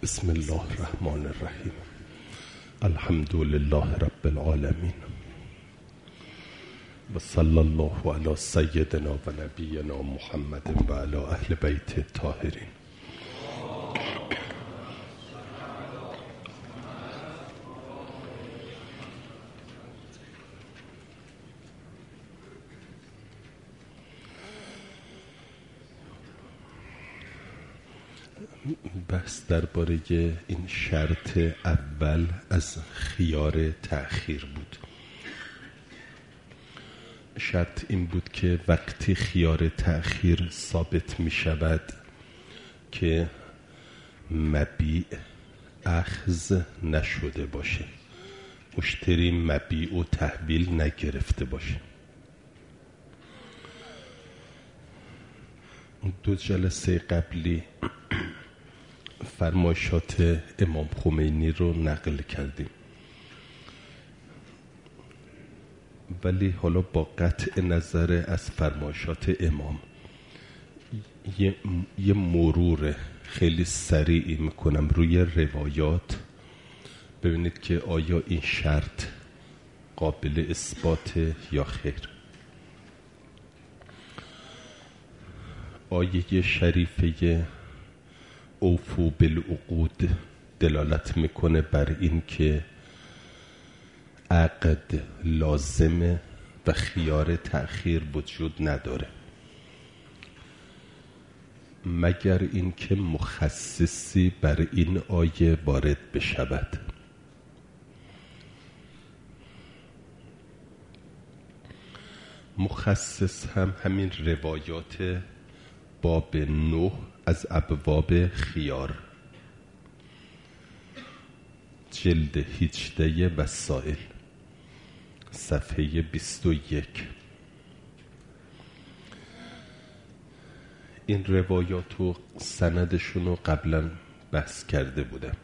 بسم الله الرحمن الرحیم. الحمد لله رب العالمین و صلی الله علی سیدنا و نبینا محمد و علی اهل بیت الطاهرین. بحث درباره این شرط اول از خیار تأخیر بود. شرط این بود که وقتی خیار تأخیر ثابت می شود که مبیع اخذ نشده باشه، مشتری مبیع و تحویل نگرفته باشه. دو جلسه قبلی فرمایشات امام خمینی رو نقل کردیم، ولی حالا با قطع نظر از فرمایشات امام یه مرور خیلی سریعی میکنم روی روایات، ببینید که آیا این شرط قابل اثبات یا خیر. آیه شریفه اوفو بالعقود دلالت میکنه بر این که عقد لازمه و خیار تأخیر وجود نداره، مگر اینکه مخصصی بر این آیه وارد بشود. مخصص هم همین روایات باب 9 از ابواب خیار، جلد 18 وسائل، صفحه 21. این روایات و سندشون رو قبلا بحث کرده بودم.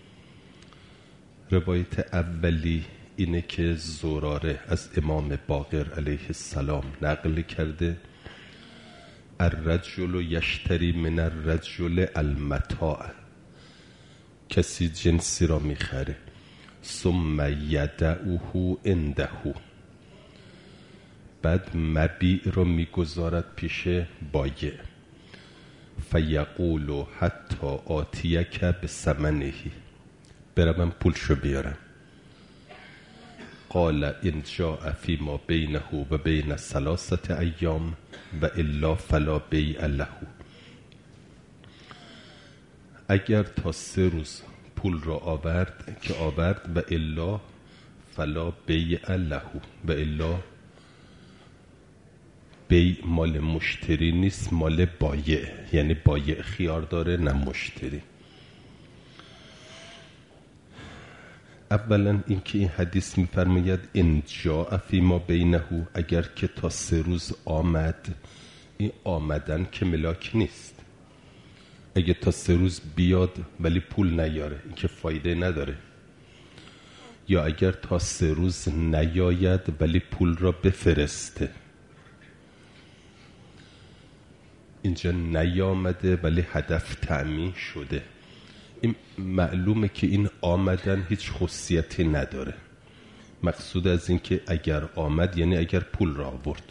روایت اولی اینه که زراره از امام باقر علیه السلام نقل کرده: الرجل یشتری من الرجل المتاع، کسی جنسی را میخره ثم یدعوه عنده، بعد مبیع را میگذارد پیش بایع، فیقول حتی آتیک بثمنه، برم پولشو بیارم. قال ان جاء فيما بینه و بین 3 ایام و الا فلا بیع له، اگر تا 3 روز پول را آورد که آورد، و الا فلا بیع له، و الا بیع مال مشتری نیست، مال بایع، یعنی بایع خیار داره نه مشتری. اولا اینکه این حدیث میفرماید ان جاء فیما بینه، اگر که تا 3 روز آمد، این آمدن که ملاک نیست. اگه تا 3 روز بیاد ولی پول نیاره، این که فایده نداره. یا اگر تا 3 روز نیاید ولی پول را بفرسته، اینجا نیامده ولی هدف تأمین شده، این معلومه که این آمدن هیچ خصوصیتی نداره. مقصود از این که اگر آمد یعنی اگر پول را آورد.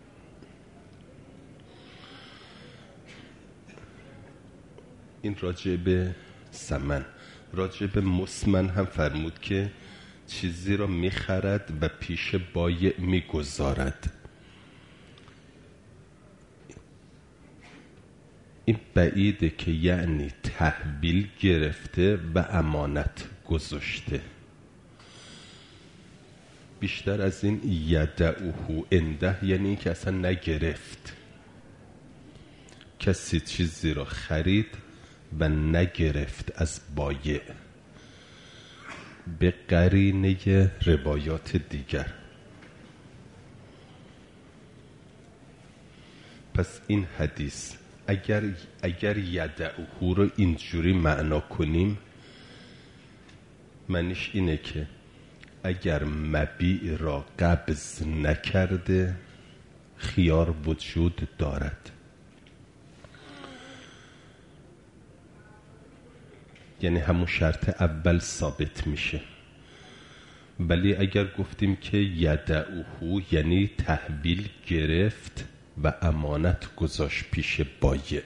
این راجع به ثمن. راجع به مسمن هم فرمود که چیزی را میخرد و پیش بایع میگذارد. این بعیده که یعنی تحویل گرفته و امانت گذاشته. بیشتر از این یدعوه عنده یعنی این که اصلا نگرفت. کسی چیزی را خرید و نگرفت از بایع، به قرینه روایات دیگر. پس این حدیث اگر یدعوه رو اینجوری معنا کنیم، معنیش اینه که اگر مبیع را قبض نکرده خیار وجود دارد. یعنی همون شرط اول ثابت میشه. ولی اگر گفتیم که یدعوه یعنی تحویل گرفت و امانت گذاشت پیش بایع،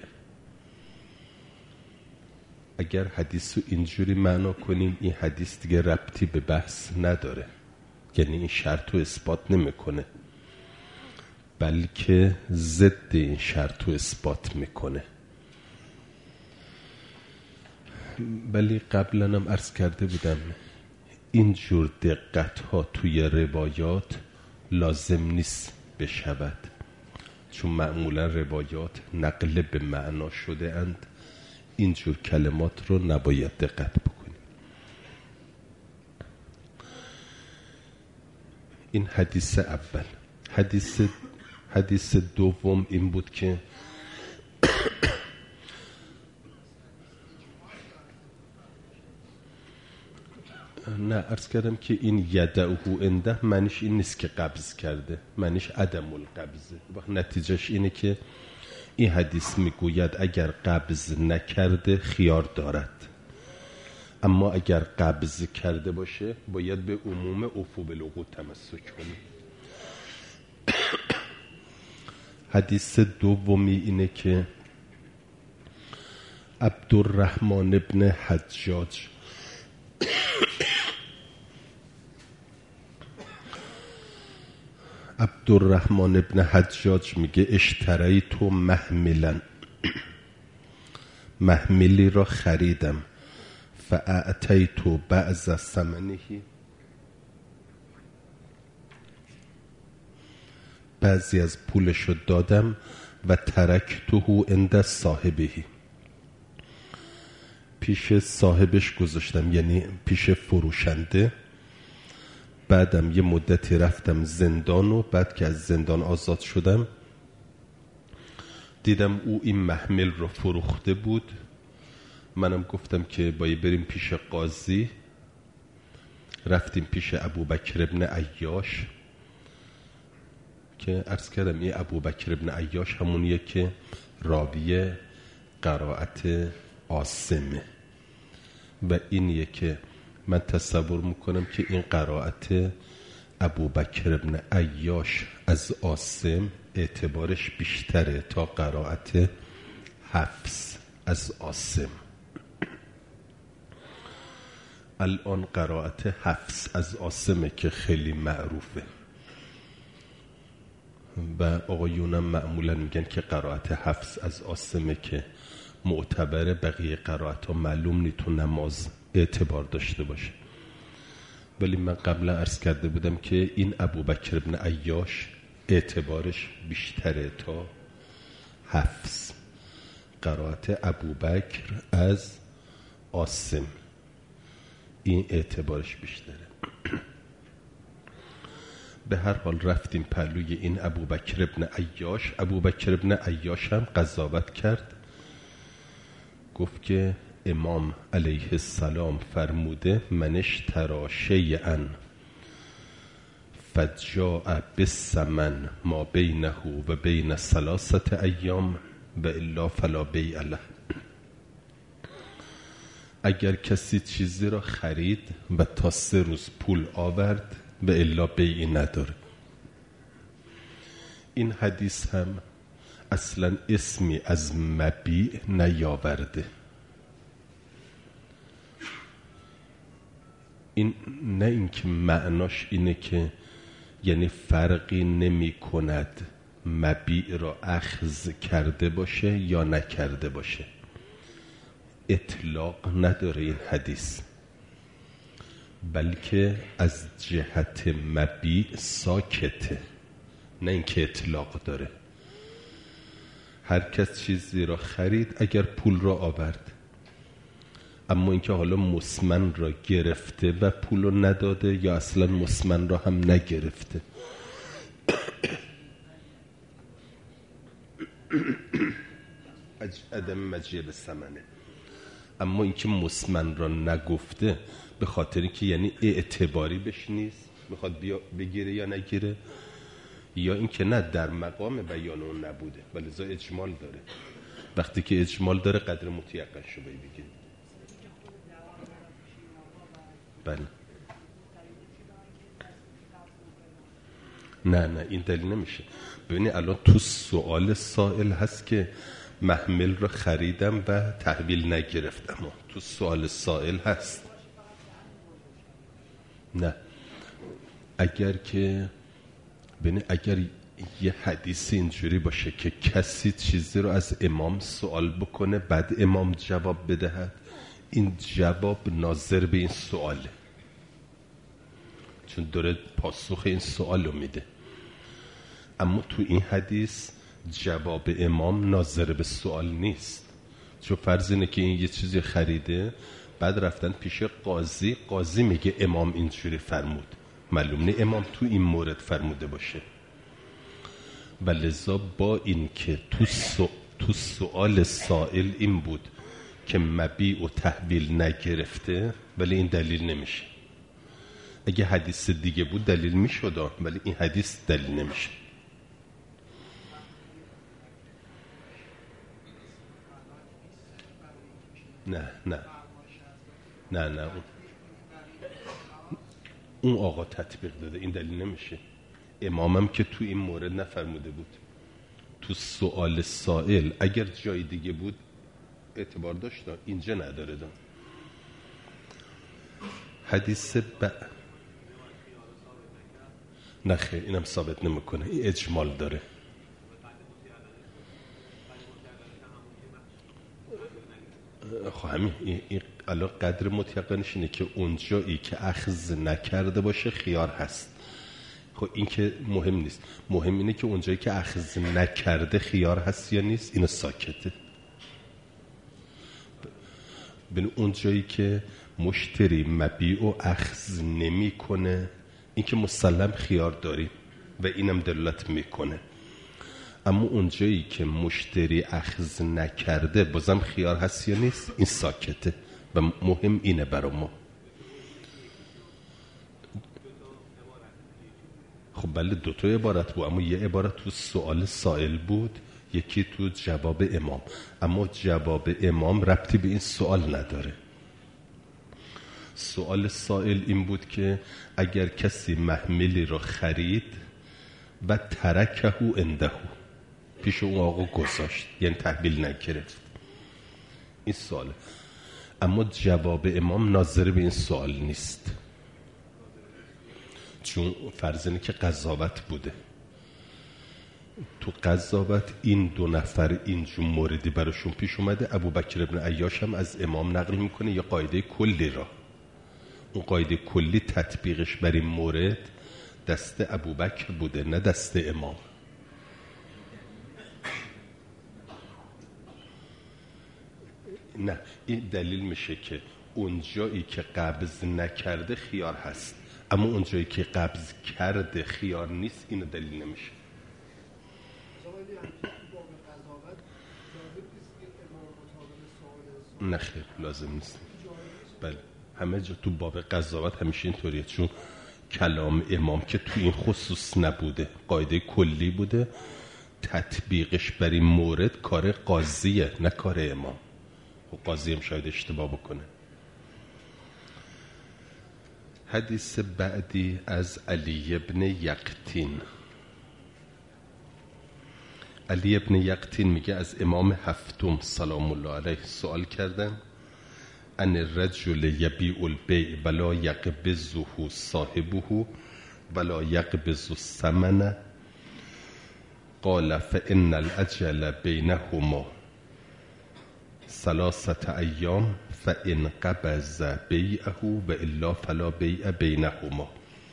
اگر حدیث رو اینجوری معنا کنیم این حدیث دیگه ربطی به بحث نداره، یعنی این شرط رو اثبات نمیکنه بلکه ضد این شرط رو اثبات میکنه. ولی قبلا هم عرض کرده بودم این جور دقت ها توی روایات لازم نیست بشود، چون معمولا روایات نقل به معنا شده اند، این جور کلمات رو نباید دقت بکنیم. این حدیث اول. حدیث دوم این بود که نه عرض کردم که این یدعوه عنده معنیش این نیست که قبض کرده، معنیش عدم القبضه. وقت نتیجهش اینه که این حدیث میگوید اگر قبض نکرده خیار دارد، اما اگر قبض کرده باشه باید به عموم عفو بالعقود تمسک کنه. حدیث دومی اینه که عبدالرحمن ابن حجاج عبدالرحمن ابن حجاج میگه اشتریت محملا، محملی را خریدم، فاعطیت بعض ثمنه، بعضی از پولشو دادم، و ترکته عند صاحبه، پیش صاحبش گذاشتم، یعنی پیش فروشنده. بعدم یه مدتی رفتم زندان و بعد که از زندان آزاد شدم دیدم او این محمل رو فروخته بود. منم گفتم که باید بریم پیش قاضی. رفتیم پیش ابوبکر ابن عیاش که عرض کردم این ابوبکر ابن عیاش همونیه که راوی قرائت عاصمه و اینیه که من تصور میکنم که این قرائت ابوبکر ابن عیاش از عاصم اعتبارش بیشتره تا قرائت حفص از عاصم. الان قرائت حفص از عاصمه که خیلی معروفه و آقایونم معمولا میگن که قرائت حفص از عاصمه که معتبره، بقیه قرائت ها معلوم نی تو نماز اعتبار داشته باشه. ولی من قبلا عرض کرده بودم که این ابوبکر ابن عیاش اعتبارش بیشتره تا حفص. قرائت ابوبکر از عاصم این اعتبارش بیشتره. به هر حال رفتیم پهلوی این ابوبکر ابن عیاش. ابوبکر ابن عیاش هم قضاوت کرد، گفت که امام علیه السلام فرموده من اشتری شیئا فجاء بالثمن ما بینه و بین 3 ایام و الا فلا بیع له. اگر کسی چیزی را خرید و تا 3 روز پول آورد و الا بیعی نداره. این حدیث هم اصلا اسمی از مبیع نیاورده. این نه اینکه معناش اینه که یعنی فرقی نمی کند مبیع را اخذ کرده باشه یا نکرده باشه، اطلاق نداره این حدیث، بلکه از جهت مبیع ساکته، نه اینکه اطلاق داره. هر کس چیزی را خرید اگر پول را آورد، اما اینکه حالا مسمن را گرفته و پول را نداده یا اصلا مسمن را هم نگرفته، عدم مجیب ثمنه. اما اینکه مسمن را نگفته به خاطر که یعنی اعتباری بش نیست، میخواد بگیره یا نگیره، یا اینکه نه در مقام بیان اون نبوده ولذا اجمال داره. وقتی که اجمال داره قدر متیقن شو بگیره. بله. نه این دلیل نمیشه. ببینید الان تو سوال سائل هست که محمل رو خریدم و تحویل نگرفتم، تو سوال سائل هست. نه اگر که ببینید اگر یه حدیث اینجوری باشه که کسی چیزی رو از امام سوال بکنه بعد امام جواب بدهد، این جواب ناظر به این سواله، چون داره پاسخ این سوال رو میده. اما تو این حدیث جواب امام ناظر به سوال نیست، چون فرض اینه که این یه چیزی خریده بعد رفتن پیش قاضی، قاضی میگه امام اینجوری فرمود، معلوم نه امام تو این مورد فرموده باشه. و لذا با این که تو سوال سائل این بود که مبیع و تحویل نگرفته، ولی این دلیل نمیشه. اگه حدیث دیگه بود دلیل میشد، ولی این حدیث دلیل نمیشه. نه اون آقا تطبیق داده، این دلیل نمیشه. امامم که تو این مورد نفرموده بود. تو سوال سائل اگر جای دیگه بود اعتبار داشت، اینجا نداره. حدیث نه خیر، اینم ثابت نمیکنه، این اجمال داره. خب همین این الان قدر متیقنش اینه که اونجایی که اخذ نکرده باشه خیار هست. خب این که مهم نیست، مهم اینه که اونجایی که اخذ نکرده خیار هست یا نیست، اینو ساکته. ببین اونجایی که مشتری مبیع و اخذ نمی کنه، این که مسلم خیار داریم و اینم دلالت میکنه. اما اونجایی که مشتری اخذ نکرده بازم خیار هست یا نیست، این ساکته و مهم اینه برای ما. خب بله دوتا عبارت بود، اما یه عبارت تو سوال سائل بود، یکی تو جواب امام. اما جواب امام ربطی به این سوال نداره. سوال سائل این بود که اگر کسی محملی رو خرید و ترکه عنده، پیش اون آقا گذاشت، یعنی تحویل نگرفت، این سواله. اما جواب امام ناظر به این سوال نیست، چون فرض اینه که قضاوت بوده. تو قضاوت این دو نفر اینجور موردی براشون پیش اومده. ابوبکر ابن عیاش هم از امام نقل میکنه یه قاعده کلی را، اون قاعده کلی تطبیقش بر این مورد دست ابوبکر بوده نه دست امام. نه این دلیل میشه که اونجایی که قبض نکرده خیار هست، اما اونجایی که قبض کرده خیار نیست، اینو دلیل نمیشه. نه خیر لازم نیست. بله همه جا تو باب قضاوت همیشه اینطوریه، چون کلام امام که تو این خصوص نبوده، قاعده کلی بوده، تطبیقش بر این مورد کار قاضیه نه کار امام. و قاضی هم شاید اشتباه بکنه. حدیث بعدی از علی ابن یقطین. علی ابن یقطین میگه از امام هفتم سلام الله علیه سوال کردن ان الرجل یبیع البیع ولا یقبضه صاحبه ولا یقبض الثمن قال فان الاجل بینهما 3 ایام فان قبض بیعه و الا فلا بیع بینهما.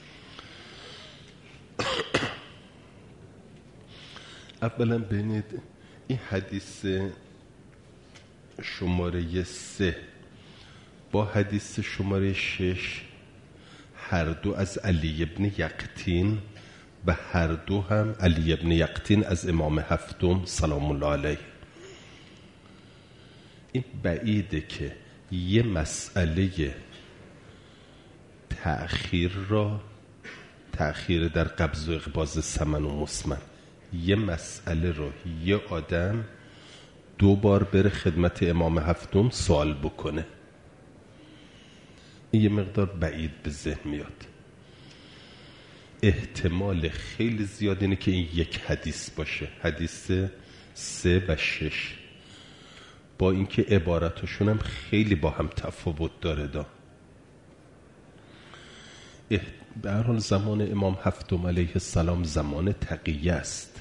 اولا ببینید این حدیث شماره 3 با حدیث شماره 6 هر دو از علی ابن یقطین و هر دو هم علی ابن یقطین از امام هفتم سلام الله علیه. این بعیده که یه مسئله تأخیر در قبض و اقباض ثمن و مسمن، یه مسئله رو یه آدم 2 بار بره خدمت امام هفتم سوال بکنه. این یه مقدار بعید به ذهن میاد. احتمال خیلی زیاد اینه که این یک حدیث باشه، حدیث 3 و 6، با اینکه عبارتشون هم خیلی با هم تفاوت داره. به هر حال زمان امام هفتم علیه السلام زمان تقیه است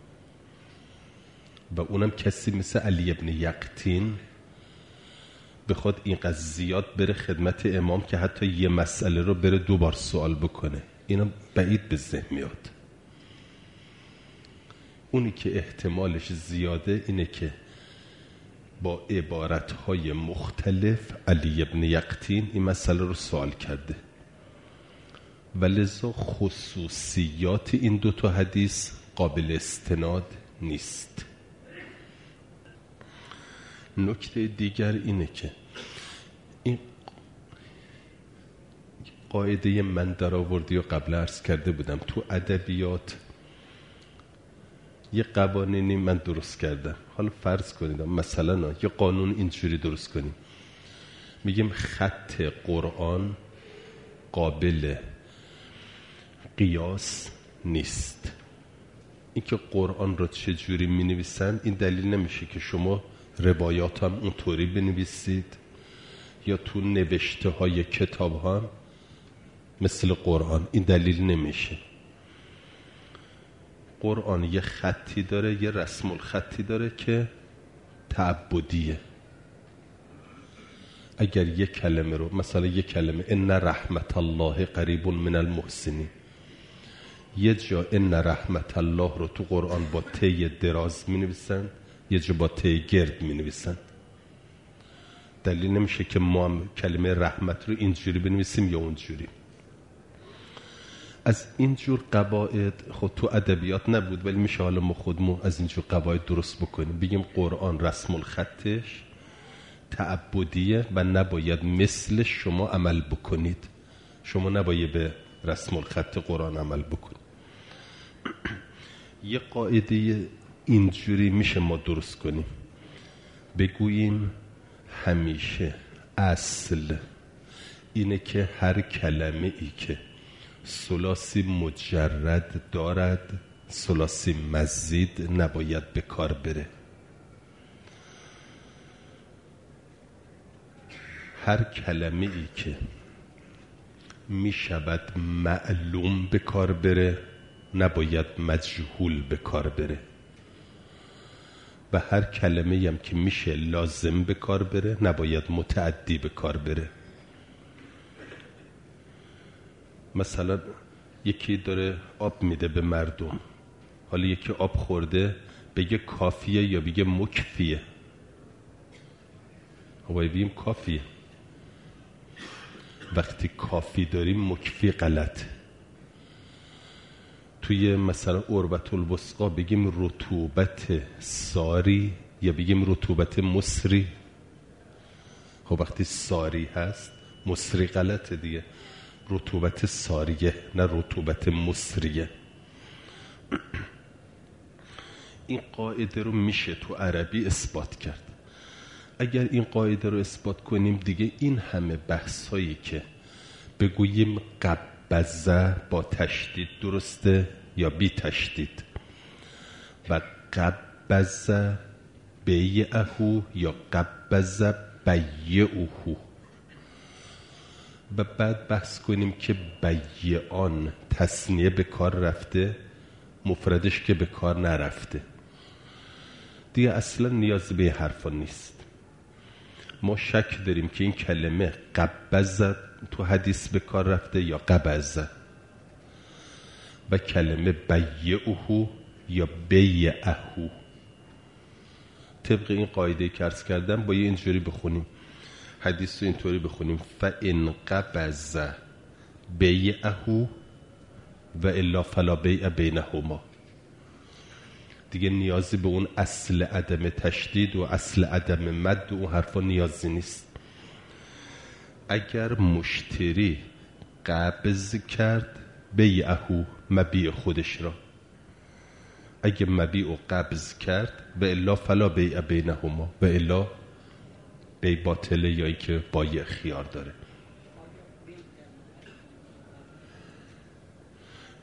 و اونم کسی مثل علی ابن یقطین بخواد اینقدر زیاد بره خدمت امام که حتی یه مسئله رو بره 2 بار سوال بکنه، اینا بعید به ذهن میاد. اونی که احتمالش زیاده اینه که با عبارتهای مختلف علی ابن یقطین این مسئله رو سوال کرده و لذا خصوصیات این 2 حدیث قابل استناد نیست. نکته دیگر اینه که این قاعده من درآوردی و قبل عرض کرده بودم تو ادبیات یه قوانینی من درست کردم. حالا فرض کنید مثلا یه قانون اینجوری درست کنیم، میگیم خط قرآن قابل قیاس نیست. این که قرآن رو چه جوری می نویسن این دلیل نمیشه که شما روایات هم اونطوری بنویسید یا تو نوشته های کتاب هم مثل قرآن، این دلیل نمیشه. قرآن یه خطی داره، یه رسم الخطی داره که تعبدیه. اگر یه کلمه رو مثلا یه کلمه ان رحمت الله قریب من المحسنین، یه جا ان رحمت الله رو تو قرآن با ت دراز می نویسن، یه جا با ت گرد می نویسن. دلیل نمیشه که ما هم کلمه رحمت رو اینجوری بنویسیم یا اونجوری. از اینجور قواعد خود تو ادبیات نبود، ولی میشه حالا ما خودمون از اینجور قواعد درست بکنیم، بگیم قرآن رسم الخطش تعبدیه و نباید مثل شما عمل بکنید، شما نباید به رسم الخط قرآن عمل بکنید. یه قاعده اینجوری میشه ما درست کنیم، بگوییم همیشه اصل اینه که هر کلمه ای که ثلاثی مجرد دارد ثلاثی مزید نباید به کار بره. هر کلمه ای که می شود معلوم به کار بره نباید مجهول به کار بره و هر کلمه هم که میشه لازم به کار بره نباید متعدی به کار بره. مثلا یکی داره آب میده به مردم، حالا یکی آب خورده بگه کافیه یا بگه مکفیه؟ باید بگیم کافیه. وقتی کافی داریم مکفی غلط. توی مثلا عربت الوسقا بگیم رطوبت ساری یا بگیم رطوبت مصری؟ خب وقتی ساری هست مصری غلطه دیگه، رطوبت ساریه نه رطوبت مصریه. این قاعده رو میشه تو عربی اثبات کرد. اگر این قاعده رو اثبات کنیم دیگه این همه بحث هایی که بگوییم قبضه با تشدید درسته یا بی تشدید و قبضه بیعهو یا قبضه بیعهو و بعد بحث کنیم که بیعان تثنیه به کار رفته مفردش که به کار نرفته، دیگه اصلا نیاز به حرفا نیست. ما شک داریم که این کلمه قبضه تو حدیث به کار رفته یا قبضه و کلمه بیعهو یا بیعهو. طبق این قاعده که عرض کردم باید اینجوری بخونیم حدیث رو، اینطوری بخونیم فَإِنْ قَبَضَ بیعهو و الا فلا بیع بینهما. دیگه نیازی به اون اصل عدم تشدید و اصل عدم مد و اون حرفا نیازی نیست. اگر مشتری قبض کرد بیعهو مبیع خودش را، اگه مبیع و قبض کرد و الا فلا بیع بینهما و الا بیع باطله یا ای که بایع خیار داره.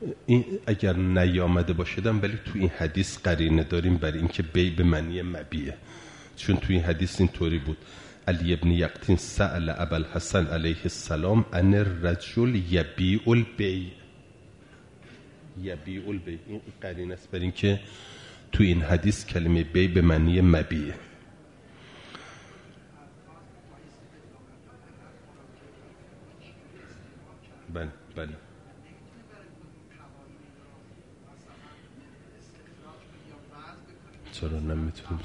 این اگر نیامده باشدم، ولی تو این حدیث قرینه داریم برای اینکه بی به معنی مبیه، چون تو این حدیث اینطوری بود: علی ابن یقطین سأل ابوالحسن علیه السلام عن الرجل یبیع البیع. یبیع البیع این قرینه است برای اینکه تو این حدیث کلمه بی به معنی مبیه. بله بله. چرا نمیتونیم؟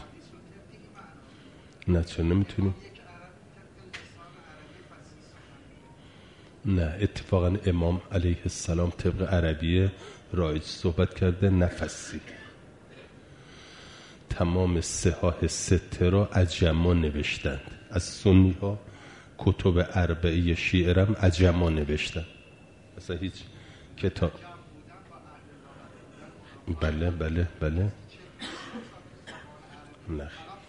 نه چرا نمیتونیم؟ نه اتفاقا امام علیه السلام طبق عربی رایج صحبت کرده، نفسی. تمام صحاح سته را عجما نوشتند. از سنی ها کتب اربعه شیعه هم عجما نوشتند، مثلا هیچ کتاب. بله بله بله. نه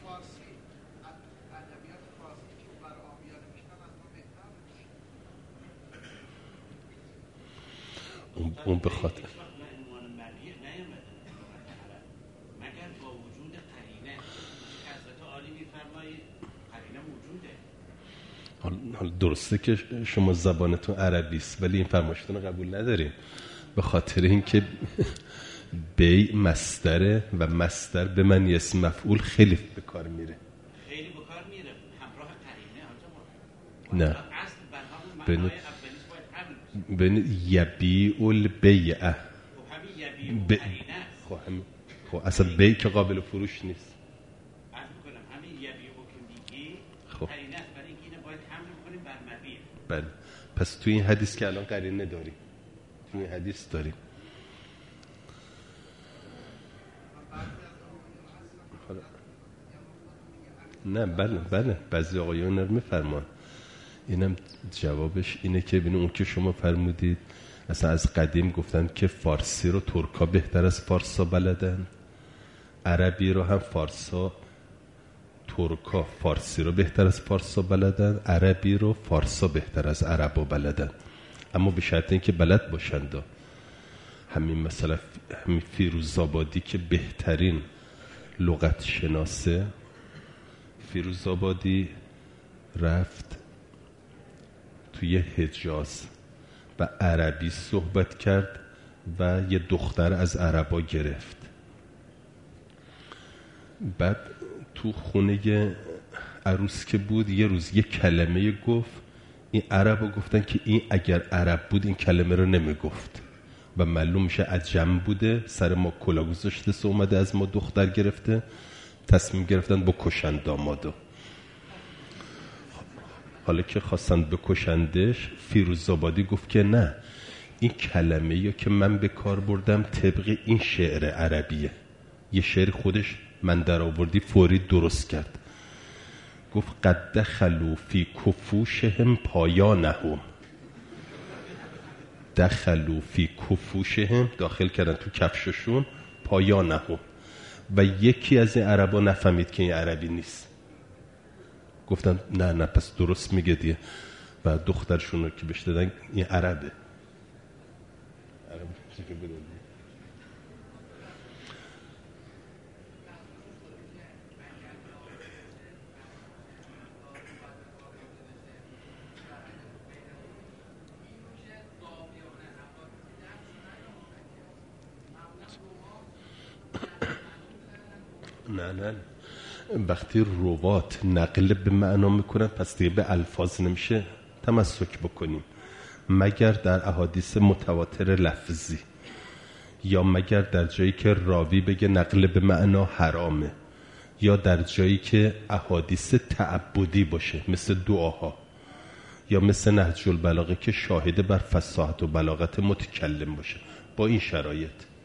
اون به خاطر حالا درسته که شما زبانتون عربی است، ولی این فرمایشتون رو قبول نداریم، به خاطر اینکه بی مصدره و مصدر به معنی اسم مفعول خیلی به کار میره. خیلی به کار میره همراه قرینه. نه ببینید یبیع البیع، خب اصلا بی که قابل فروش نیست. همین یبیع که میگی قرینه است، برای اینکه اینو باید حمل کنیم بر مبیع. بله پس تو این حدیث که الان قرینه داریم، تو این حدیث داریم. نه بله بله، بعضی آقایان رو میفرمان. اینم جوابش اینه که ببینید اون که شما فرمودید اصلا از قدیم گفتن که فارسی رو ترکا بهتر از فارسا بلدن، عربی رو هم ترکا فارسی رو بهتر از فارسا بلدن، عربی رو فارسا بهتر از عربا بلدن، اما به شرط اینکه بلد باشند. همین مثلا همین فیروزآبادی که بهترین لغت شناسه، فیروزآبادی رفت توی حجاز و عربی صحبت کرد و یه دختر از عربا گرفت. بعد تو خونه عروس که بود یه روز یه کلمه گفت، این عربا گفتن که این اگر عرب بود این کلمه رو نمیگفت و معلوم میشه عجم بوده، سر ما کلا گذاشته، سو اومده از ما دختر گرفته، تصمیم گرفتن بکشن دامادو. حالا که خواستن بکشندش، فیروزآبادی گفت که نه، این کلمه یا که من به کار بردم طبق این شعر عربیه. یه شعر خودش من در آوردی فوری درست کرد. گفت قد دخلوا فی کفوشهم پایانهم. دخلوا فی کفوشهم، داخل کردن تو کفششون، پایانهم. و یکی از این عربا نفهمید که این عربی نیست، گفتن نه پس درست میگه دیگه، و دخترشون رو که بهش دادن این عربه. نه وقتی روات نقل به معنا میکنن پس دیگه به الفاظ نمیشه تمسک بکنیم، مگر در احادیث متواتر لفظی، یا مگر در جایی که راوی بگه نقل به معنا حرامه، یا در جایی که احادیث تعبدی باشه مثل دعاها، یا مثل نهج البلاغه که شاهد بر فصاحت و بلاغت متکلم باشه. با این شرایط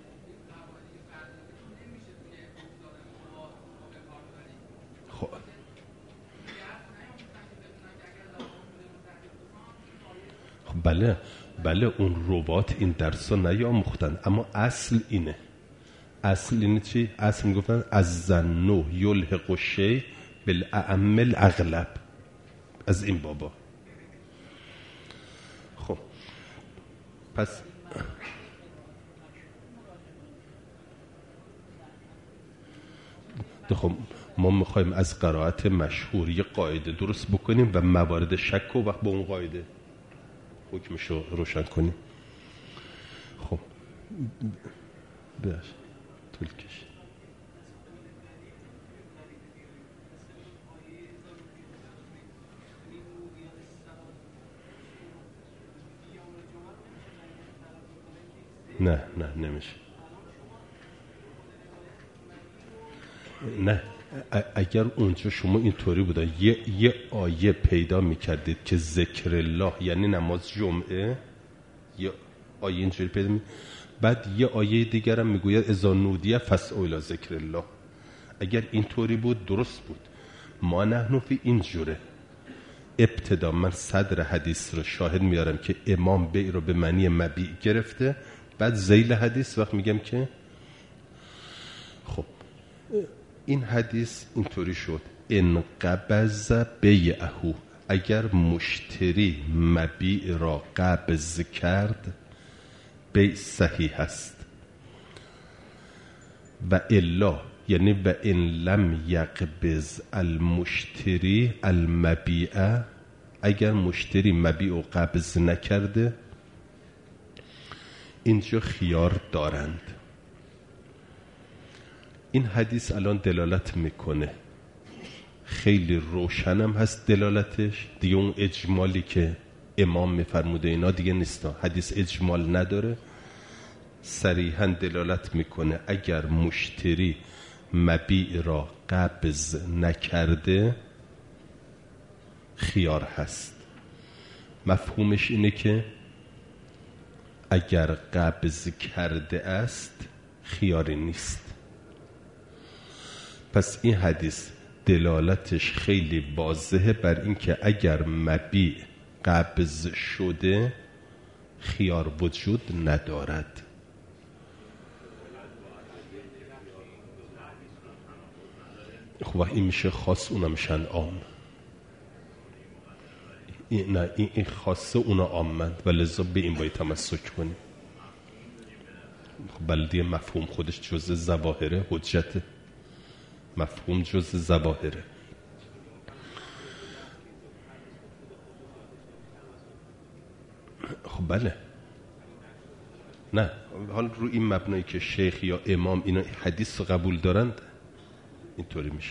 بله اون روات این درس رو نیاموختن، اما اصل اینه. اصل اینه چی؟ اصل میگفتن از ظن یلحق الشیء بالاعم الاغلب، از این بابا. خب پس خب ما میخوایم از قرائت مشهور یه قاعده درست بکنیم و موارد شک و وقت با اون قاعده حکمش رو روشن کنیم. خب باش طول کشید. نه نمیشه. نه اگر اونجا شما اینطوری بوده یه آیه پیدا میکردید که ذکر الله یعنی نماز جمعه، یه آیه اینجوری پیدا بعد یه آیه دیگر هم میگوید اذا نودیه فاسعوا الی ذکر الله، اگر اینطوری بود درست بود. ما نحن فی اینجوره ابتدا من صدر حدیث رو شاهد میارم که امام بیع رو به معنی مبیع گرفته، بعد ذیل حدیث وقت میگم که خب این حدیث اینطوری شد ان قبض بیعه، اگر مشتری مبیع را قبض کرد بیع صحیح است. و الا یعنی و ان لم یقبض المشتری المبیع، اگر مشتری مبیع و قبض نکرده اینجا خیار دارند. این حدیث الان دلالت میکنه، خیلی روشنم هست دلالتش دیگه، اون اجمالی که امام میفرموده اینا دیگه نیستا، حدیث اجمال نداره، صریحا دلالت میکنه اگر مشتری مبیع را قبض نکرده خیار هست. مفهومش اینه که اگر قبض کرده است خیاری نیست. پس این حدیث دلالتش خیلی واضحه بر این که اگر مبیع قبض شده خیار وجود ندارد. خب این میشه خاص، اونا میشن عام. این خاصه اونا عامند و لذا به این باید تمسک کنیم. خب بلدیه مفهوم خودش جزء ظواهره، حجت مفهوم جزء ظواهره. خب بله، نه حالا رو این مبنایی که شیخ یا امام اینا حدیث رو قبول دارند اینطوری میشه.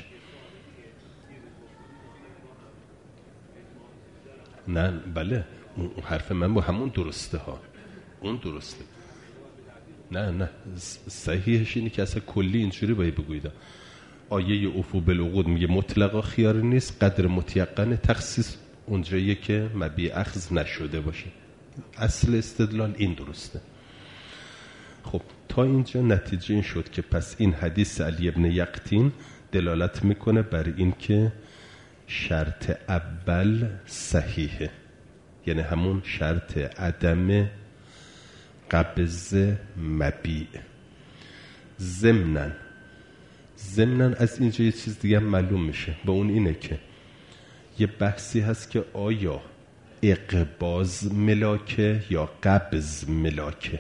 نه بله اون حرف من با همون درسته ها، اون درسته. نه صحیحش اینه که اصلا کلی اینجوری باید بگویید آیه اوفو بالعقود میگه مطلقا خیار نیست، قدر متیقن تخصیص اونجاییه که مبیع اخذ نشده باشه. اصل استدلال این درسته. خب تا اینجا نتیجه این شد که پس این حدیث علی ابن یقطین دلالت میکنه بر این که شرط اول صحیحه، یعنی همون شرط عدم قبض مبیع. ضمناً از اینجا یه چیز دیگه معلوم میشه، با اون اینه که یه بحثی هست که آیا اقباض ملاکه یا قبض ملاکه.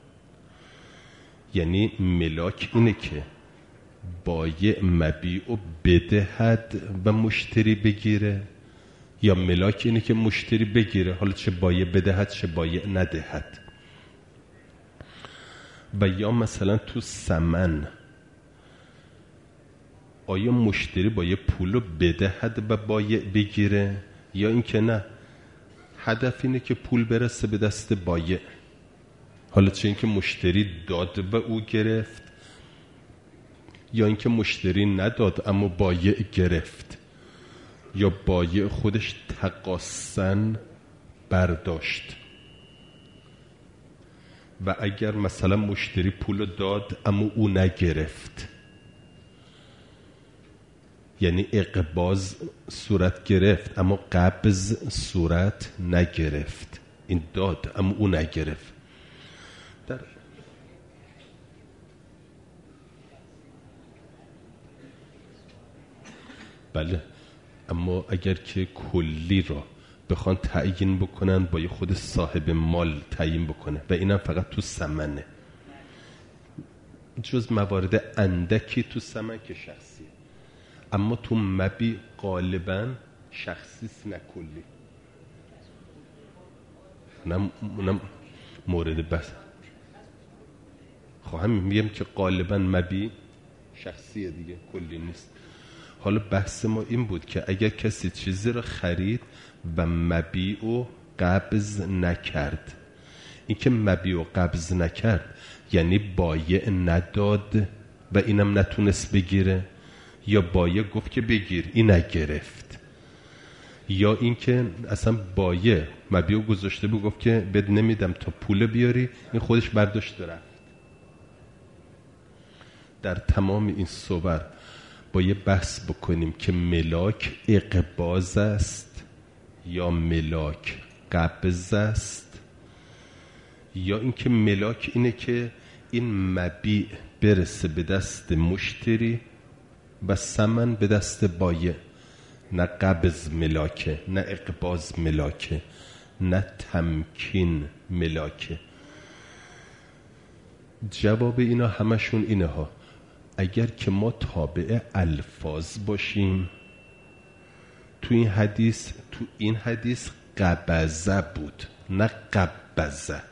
یعنی ملاک اینه که بایع مبیع و بدهد و مشتری بگیره، یا ملاک اینه که مشتری بگیره، حالا چه بایع بدهد چه بایع ندهد. و یا مثلا تو ثمن آیا مشتری باید پولو بدهد و بایع بگیره، یا اینکه نه هدف اینه که پول برسه به دست بایع، حالا چه اینکه مشتری داد و او گرفت، یا اینکه مشتری نداد اما بایع گرفت، یا بایع خودش تقاصن برداشت. و اگر مثلا مشتری پولو داد اما او نگرفت، یعنی اقباض صورت گرفت اما قبض صورت نگرفت، این داد اما او نگرفت. بله، اما اگر که کلی را بخوان تعیین بکنن با خود صاحب مال تعیین بکنه و اینم فقط تو ثمنه، جز موارد اندکی تو ثمن که شخصیه. اما تو مبی غالبا شخصیست نه کلی. نه مورد بس خواهم میگم که غالبا مبی شخصیه دیگه، کلی نیست. حالا بحث ما این بود که اگر کسی چیزی رو خرید و مبیع و قبض نکرد، این که مبیع و قبض نکرد یعنی بایع نداد و اینم نتونست بگیره، یا بایع گفت که بگیر این نگرفت، یا این که اصلا بایع مبیع گذاشته بود گفت که بد نمیدم تا پول بیاری، این خودش برداشت رفت. در تمام این صور با یه بحث بکنیم که ملاک اقباض است یا ملاک قبض است، یا اینکه ملاک اینه که این مبیع برسه به دست مشتری و ثمن به دست بایع، نه قبض ملاکه، نه اقباض ملاکه، نه تمکین ملاکه. جواب اینا همشون اینه ها. اگر که ما تابع الفاظ باشیم، تو این حدیث قبضه بود نه قبضه.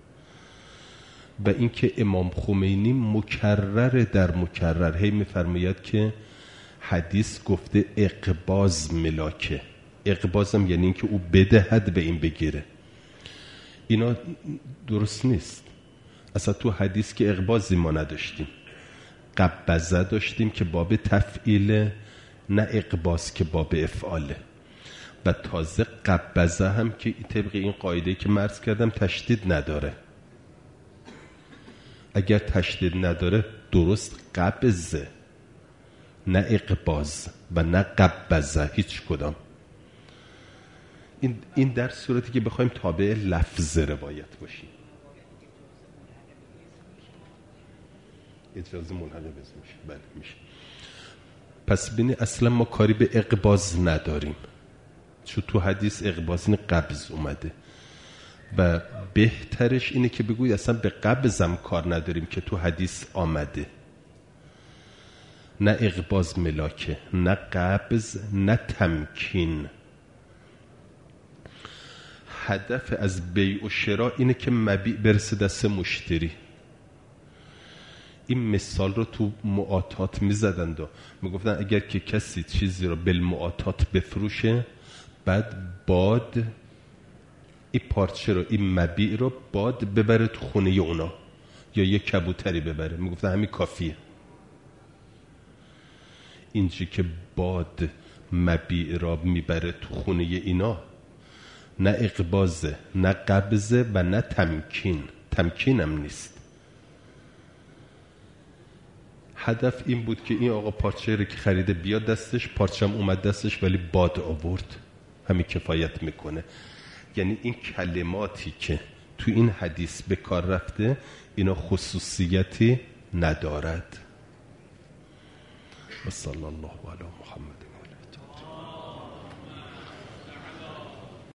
و اینکه امام خمینی مکرر در مکرر هی میفرماید که حدیث گفته اقباض ملاکه، اقباضم یعنی اینکه او بدهد به این بگیره. اینا درست نیست. اصلا تو حدیث که اقباضی ما نداشتیم، قبضه داشتیم که باب تفعیله، نه اقباض که باب افعاله. و تازه قبضه هم که طبق این قاعده که مرز کردم تشدید نداره. اگر تشدید نداره درست قبضه، نه اقباض و نه قبضه، هیچ کدام. این در صورتی که بخوایم تابع لفظ روایت باشیم. اجازه منحقه میشه. بله میشه. پس ببینی اصلا ما کاری به اقباض نداریم، چون تو حدیث اقباض قبض اومده و بهترش اینه که بگوی اصلا به قبضم کار نداریم که تو حدیث آمده. نه اقباض ملاکه، نه قبض، نه تمکین. هدف از بیع و شراء اینه که مبیع برسه دست مشتری. این مثال رو تو معاطات میزدند و میگفتن اگر که کسی چیزی رو بالمعاطات بفروشه، بعد باد این پارچه رو، این مبیع رو باد ببره تو خونه اونا، یا یه کبوتری ببره، میگفتن همین کافیه. اینجی که باد مبیع را میبره تو خونه اینا، نه اقباضه، نه قبضه و نه تمکین. تمکینم نیست. هدف این بود که این آقا پارچه رو که خریده بیاد دستش، پارچم اومد دستش ولی باد آورد، همین کفایت میکنه. یعنی این کلماتی که تو این حدیث به کار رفته اینا خصوصیتی ندارد. و صلی الله علی محمد.